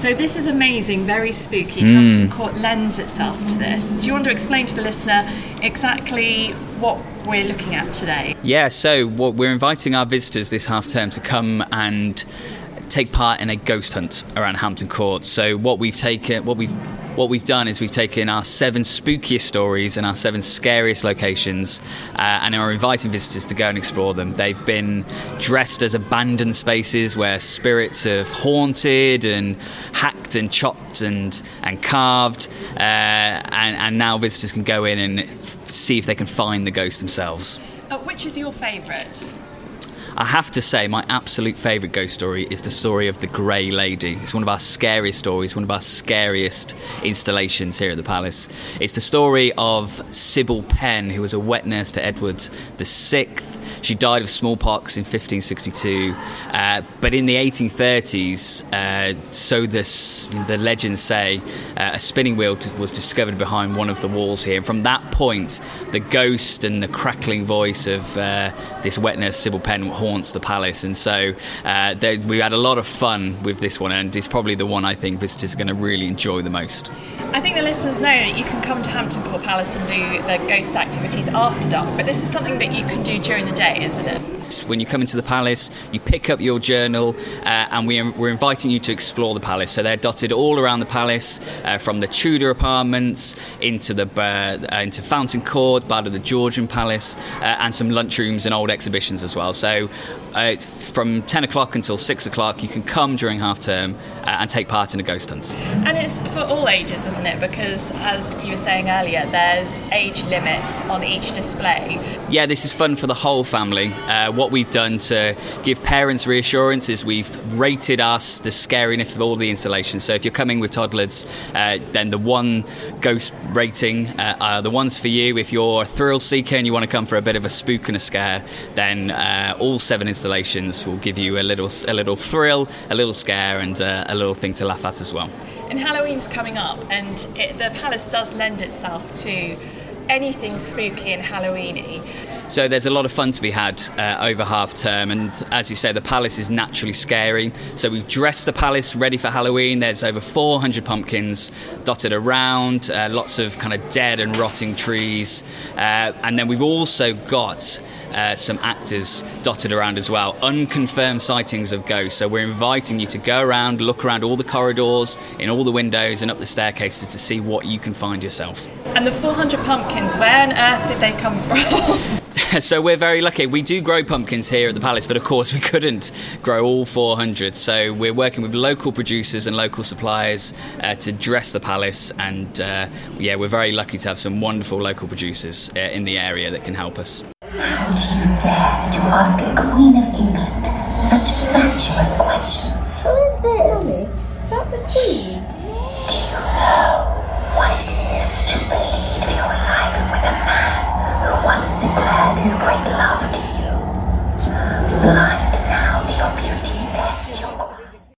So this is amazing, very spooky. Hampton Court lends itself to this. Do you want to explain to the listener exactly what we're looking at today? Yeah, so we're inviting our visitors this half term to come and take part in a ghost hunt around Hampton Court. So what we've done is we've taken our 7 spookiest stories and our 7 scariest locations and are inviting visitors to go and explore them. They've been dressed as abandoned spaces where spirits have haunted and hacked and chopped and carved, and now visitors can go in and see if they can find the ghost themselves. Which is your favourite? I have to say my absolute favourite ghost story is the story of the Grey Lady. It's one of our scariest stories, one of our scariest installations here at the Palace. It's the story of Sybil Penn, who was a wet nurse to Edward VI. She died of smallpox in 1562, but in the 1830s, so the legends say, a spinning wheel was discovered behind one of the walls here. And from that point, the ghost and the crackling voice of this wet nurse Sybil Penn haunts the palace. And so we had a lot of fun with this one, and it's probably the one I think visitors are going to really enjoy the most. I think the listeners know that you can come to Hampton Court Palace and do the ghost activities after dark, but this is something that you can do during the day, isn't it? When you come into the palace, you pick up your journal, and we're inviting you to explore the palace. So they're dotted all around the palace, from the Tudor apartments into Fountain Court, part of the Georgian Palace, and some lunchrooms and old exhibitions as well. So from 10 o'clock until 6 o'clock, you can come during half term and take part in a ghost hunt. And it's for all ages, isn't it? Because, as you were saying earlier, there's age limits on each display. Yeah, this is fun for the whole family. What we've done to give parents reassurance is we've rated the scariness of all the installations. So if you're coming with toddlers, then the 1 ghost rating are the ones for you. If you're a thrill seeker and you want to come for a bit of a spook and a scare, then all 7 installations will give you a little thrill, a little scare, and a little thing to laugh at as well. And Halloween's coming up, and the palace does lend itself to anything spooky and Halloweeny. So there's a lot of fun to be had over half term, and as you say, the palace is naturally scary. So we've dressed the palace ready for Halloween. There's over 400 pumpkins dotted around, lots of kind of dead and rotting trees, and then we've also got some actors dotted around as well, unconfirmed sightings of ghosts. So we're inviting you to go around, look around all the corridors, in all the windows and up the staircases to see what you can find yourself. And the 400 pumpkins, where on earth did they come from? So we're very lucky. We do grow pumpkins here at the palace, but of course we couldn't grow all 400. So we're working with local producers and local suppliers to dress the palace, and we're very lucky to have some wonderful local producers in the area that can help us. How do you dare to ask a Queen of England such fatuous questions? Who is this? Is that the Queen? Do you know what it is to bleed for your life with a man who once declared his great love to you?